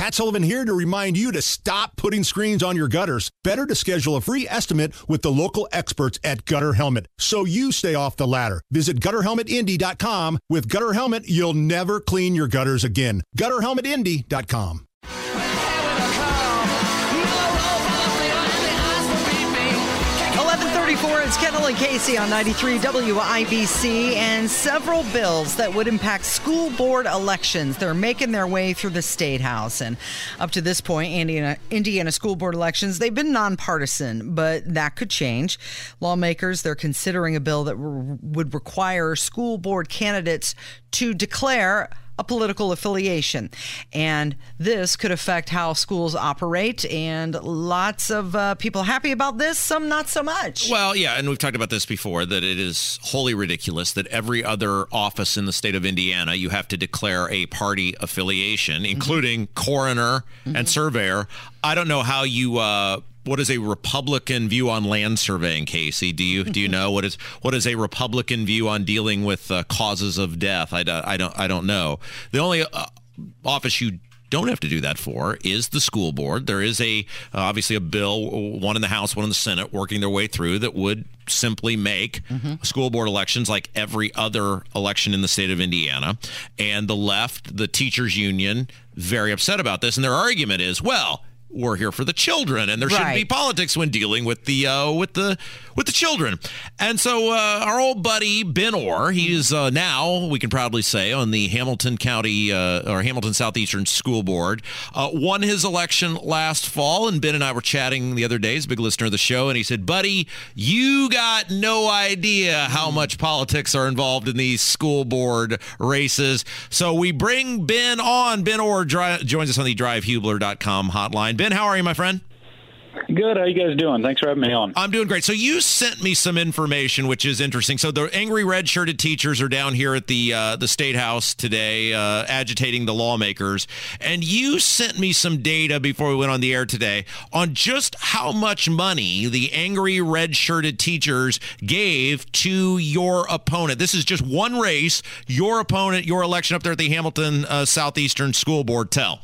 Matt Sullivan here to remind you to stop putting screens on your gutters. Better to schedule a free estimate with the local experts at Gutter Helmet so you stay off the ladder. Visit GutterHelmetIndy.com. With Gutter Helmet, you'll never clean your gutters again. GutterHelmetIndy.com. 11:34, it's Kendall and Casey on 93 WIBC, and several bills that would impact school board elections. They're making their way through the State House, and up to this point, Indiana school board elections, they've been nonpartisan, but that could change. Lawmakers, they're considering a bill that would require school board candidates to declare a political affiliation. And this could affect how schools operate, and lots of people happy about this, some not so much. Well, yeah, and we've talked about this before, that it is wholly ridiculous that every other office in the state of Indiana, you have to declare a party affiliation, including coroner and surveyor. I don't know how you... what is a Republican view on land surveying, Casey? Do you know what is a Republican view on dealing with causes of death? I don't know. The only office you don't have to do that for is the school board. There is obviously a bill, one in the House, one in the Senate, working their way through that would simply make school board elections like every other election in the state of Indiana. And the left, the teachers union, very upset about this, and their argument is, well, we're here for the children, and there shouldn't be politics when dealing with the children. And so our old buddy Ben Orr, he's now, we can proudly say, on the Hamilton County or Hamilton Southeastern School Board, won his election last fall. And Ben and I were chatting the other day. He's a big listener of the show, and he said, "Buddy, you got no idea how much politics are involved in these school board races." So we bring Ben on. Ben Orr joins us on the DriveHubler.com hotline. Ben, how are you, my friend? Good. How you guys doing? Thanks for having me on. I'm doing great. So you sent me some information, which is interesting. So the angry red-shirted teachers are down here at the State House today, agitating the lawmakers. And you sent me some data before we went on the air today on just how much money the angry red-shirted teachers gave to your opponent. This is just one race. Your opponent, your election up there at the Hamilton Southeastern School Board. Tell.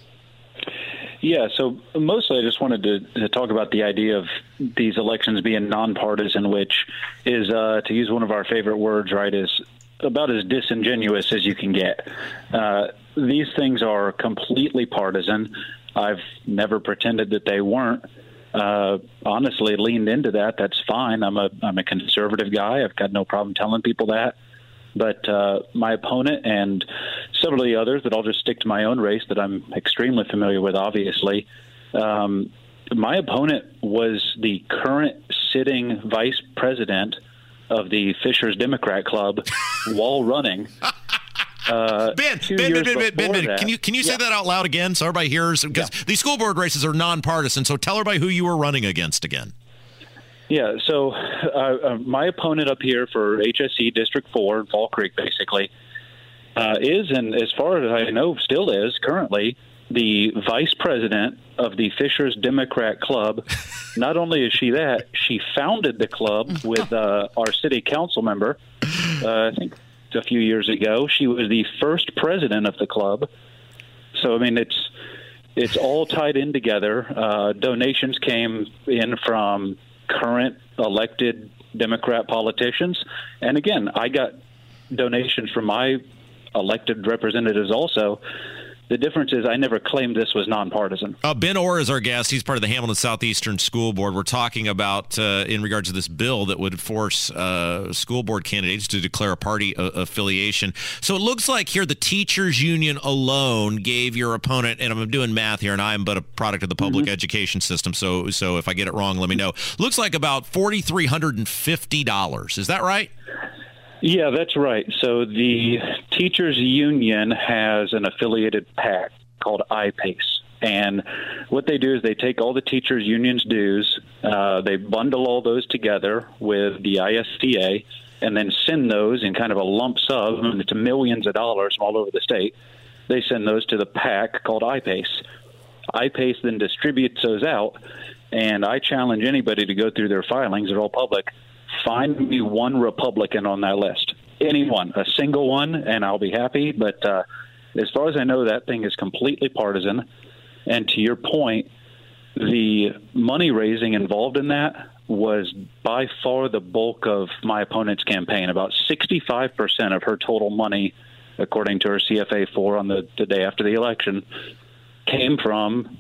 Yeah, so mostly I just wanted to talk about the idea of these elections being nonpartisan, which is, to use one of our favorite words, right, is about as disingenuous as you can get. These things are completely partisan. I've never pretended that they weren't. Honestly, leaned into that. That's fine. I'm a conservative guy. I've got no problem telling people that. But my opponent and several of the others that I'll just stick to my own race that I'm extremely familiar with, obviously, my opponent was the current sitting vice president of the Fishers Democrat Club while running. Ben, can you say that out loud again so everybody hears? Because these school board races are nonpartisan, so tell everybody who you were running against again. Yeah, so my opponent up here for HSC District 4 in Fall Creek, basically, is, and as far as I know, still is currently the vice president of the Fishers Democrat Club. Not only is she that, she founded the club with our city council member, I think a few years ago. She was the first president of the club. So, I mean, it's all tied in together. Donations came in from current elected Democrat politicians. And again, I got donations from my elected representatives also. The difference is I never claimed this was nonpartisan. Ben Orr is our guest. He's part of the Hamilton Southeastern School Board. We're talking about, in regards to this bill that would force school board candidates to declare a party affiliation. So it looks like here the teachers union alone gave your opponent, and I'm doing math here, and I'm but a product of the public education system, so if I get it wrong, let me know. Looks like about $4,350. Is that right? Yeah, that's right. So the teachers union has an affiliated PAC called iPACE. And what they do is they take all the teachers union's dues, they bundle all those together with the ISTA, and then send those in kind of a lump sum, and it's millions of dollars from all over the state. They send those to the PAC called iPACE. iPACE then distributes those out, and I challenge anybody to go through their filings. They're all public. Find me one Republican on that list. Anyone, a single one, and I'll be happy. But as far as I know, that thing is completely partisan. And to your point, the money raising involved in that was by far the bulk of my opponent's campaign. About 65% of her total money, according to her CFA4 on the day after the election, came from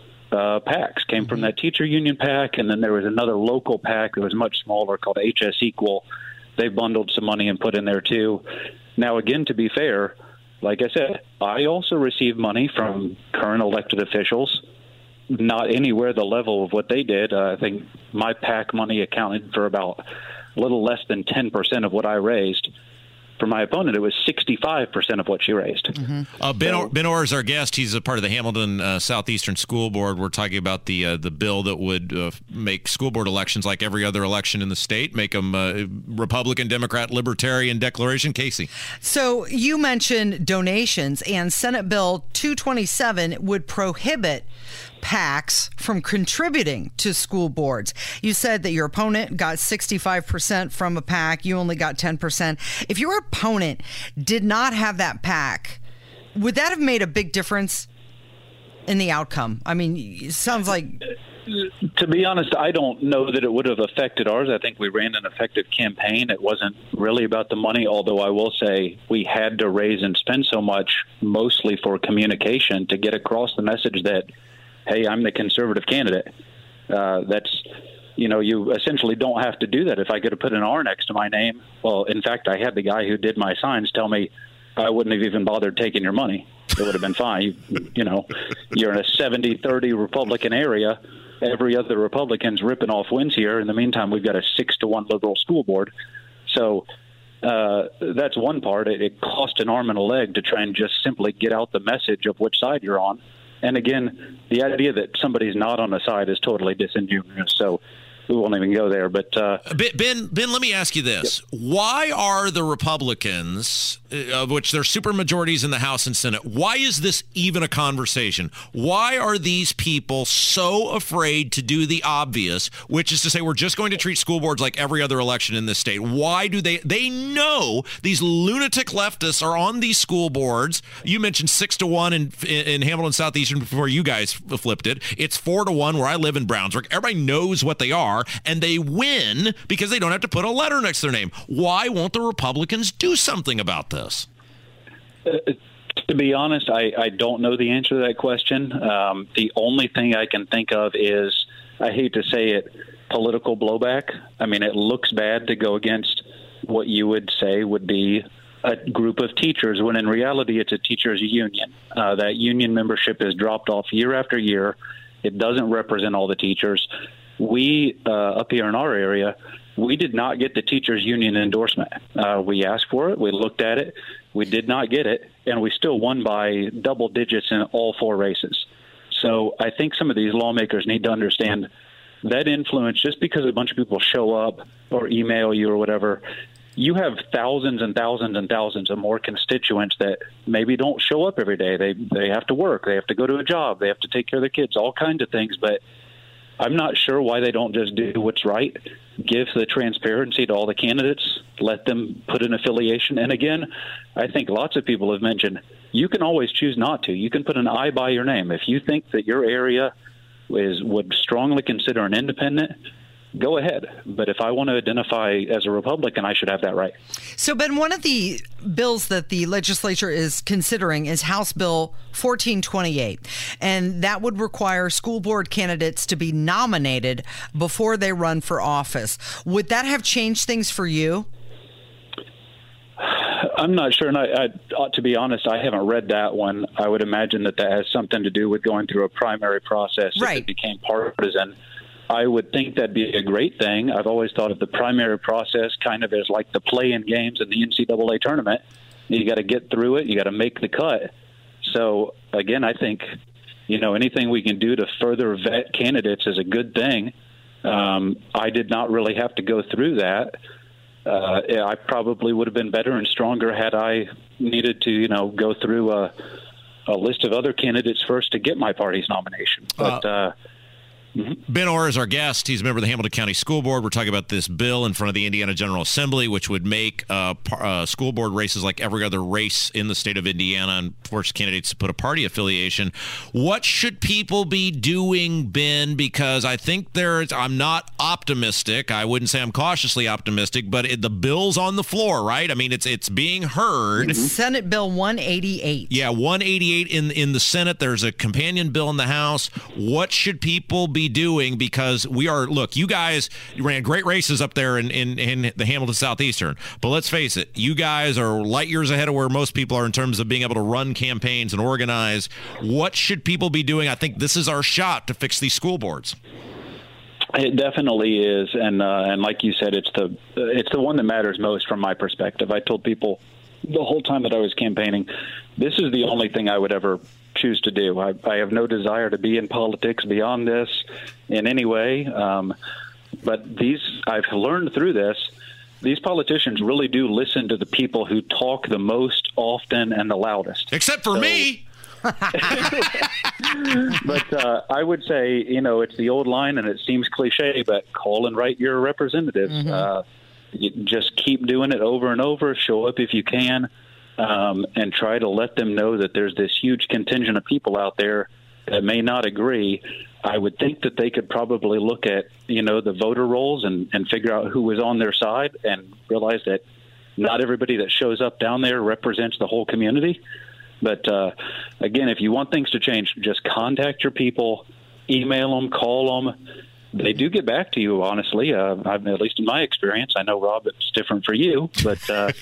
PACs, came from that teacher union PAC, and then there was another local PAC that was much smaller called HS Equal. They bundled some money and put in there too. Now, again, to be fair, like I said, I also received money from current elected officials, not anywhere the level of what they did. I think my PAC money accounted for about a little less than 10% of what I raised. For my opponent, it was 65% of what she raised. Ben Orr is our guest. He's a part of the Hamilton Southeastern School Board. We're talking about the bill that would make school board elections like every other election in the state, make them Republican, Democrat, Libertarian declaration. Casey. So you mentioned donations, and Senate Bill 227 would prohibit PACs from contributing to school boards. You said that your opponent got 65% from a PAC. You only got 10%. If your opponent did not have that PAC, would that have made a big difference in the outcome? I mean, it sounds like... To be honest, I don't know that it would have affected ours. I think we ran an effective campaign. It wasn't really about the money, although I will say we had to raise and spend so much, mostly for communication, to get across the message that, hey, I'm the conservative candidate. That's, you essentially don't have to do that. If I could have put an R next to my name, well, in fact, I had the guy who did my signs tell me I wouldn't have even bothered taking your money. It would have been fine. You're in a 70-30 Republican area. Every other Republican's ripping off wins here. In the meantime, we've got a 6-1 liberal school board. So that's one part. It cost an arm and a leg to try and just simply get out the message of which side you're on. And again, the idea that somebody's not on the side is totally disingenuous. So we won't even go there. But Ben, let me ask you this. Yep. Why are the Republicans, of which there are supermajorities in the House and Senate, why is this even a conversation? Why are these people so afraid to do the obvious, which is to say we're just going to treat school boards like every other election in this state? Why do they know these lunatic leftists are on these school boards? You mentioned 6-1 in Hamilton Southeastern before you guys flipped it. It's 4-1 where I live in Brownsburg. Everybody knows what they are. And they win because they don't have to put a letter next to their name. Why won't the Republicans do something about this? To be honest, I don't know the answer to that question. The only thing I can think of is, I hate to say it, political blowback. I mean, it looks bad to go against what you would say would be a group of teachers, when in reality it's a teachers union. That union membership has dropped off year after year. It doesn't represent all the teachers. We, up here in our area, we did not get the teachers union endorsement. We asked for it. We looked at it. We did not get it. And we still won by double digits in all 4 races. So I think some of these lawmakers need to understand that influence, just because a bunch of people show up or email you or whatever, you have thousands and thousands and thousands of more constituents that maybe don't show up every day. They have to work. They have to go to a job. They have to take care of their kids, all kinds of things. But I'm not sure why they don't just do what's right, give the transparency to all the candidates, let them put an affiliation. And again, I think lots of people have mentioned you can always choose not to. You can put an I by your name. If you think that your area would strongly consider an independent, go ahead. But if I want to identify as a Republican, I should have that right. So, Ben, one of the bills that the legislature is considering is House Bill 1428, and that would require school board candidates to be nominated before they run for office. Would that have changed things for you? I'm not sure, and I to be honest, I haven't read that one. I would imagine that has something to do with going through a primary process. Right. If it became partisan. I would think that'd be a great thing. I've always thought of the primary process kind of as like the play-in games in the NCAA tournament. You got to get through it. You got to make the cut. So, again, I think, anything we can do to further vet candidates is a good thing. I did not really have to go through that. I probably would have been better and stronger had I needed to, go through a list of other candidates first to get my party's nomination. But Ben Orr is our guest. He's a member of the Hamilton County School Board. We're talking about this bill in front of the Indiana General Assembly, which would make school board races like every other race in the state of Indiana and force candidates to put a party affiliation. What should people be doing, Ben? Because I think I'm not optimistic. I wouldn't say I'm cautiously optimistic, but the bill's on the floor, right? I mean, it's being heard. Senate Bill 188. Yeah, 188 in the Senate. There's a companion bill in the House. What should people be doing? Because you guys ran great races up there in the Hamilton Southeastern, but let's face it, you guys are light years ahead of where most people are in terms of being able to run campaigns and organize. What should people be doing? I think this is our shot to fix these school boards. It definitely is, and like you said, it's the one that matters most from my perspective. I told people the whole time that I was campaigning, this is the only thing I would ever choose to do. I have no desire to be in politics beyond this in any way. But I've learned through this, these politicians really do listen to the people who talk the most often and the loudest. Except for me. But I would say, it's the old line, and it seems cliche, but call and write your representatives. You just keep doing it over and over. Show up if you can, and try to let them know that there's this huge contingent of people out there that may not agree. I would think that they could probably look at, the voter rolls and figure out who was on their side and realize that not everybody that shows up down there represents the whole community. But again, if you want things to change, just contact your people, email them, call them. They do get back to you, honestly. At least in my experience. I know, Rob, it's different for you, but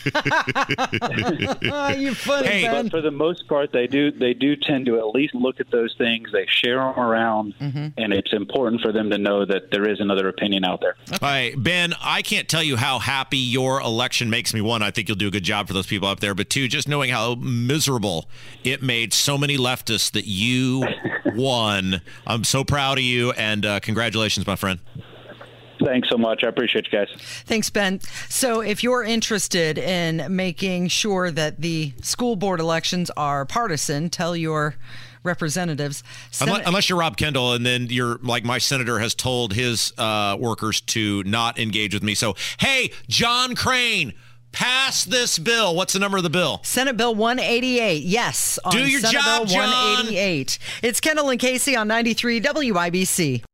you're funny, Ben. But for the most part, they do tend to at least look at those things. They share them around, and it's important for them to know that there is another opinion out there. All right, Ben, I can't tell you how happy your election makes me. One, I think you'll do a good job for those people up there, but two, just knowing how miserable it made so many leftists that you won. I'm so proud of you, and congratulations, my friend. Thanks so much. I appreciate you guys. Thanks, Ben. So if you're interested in making sure that the school board elections are partisan, tell your representatives. Unless you're Rob Kendall, and then you're like my senator has told his workers to not engage with me. So, hey, John Crane, pass this bill. What's the number of the bill? Senate Bill 188. Yes. Do your Senate job, Bill John. 188. It's Kendall and Casey on 93 WIBC.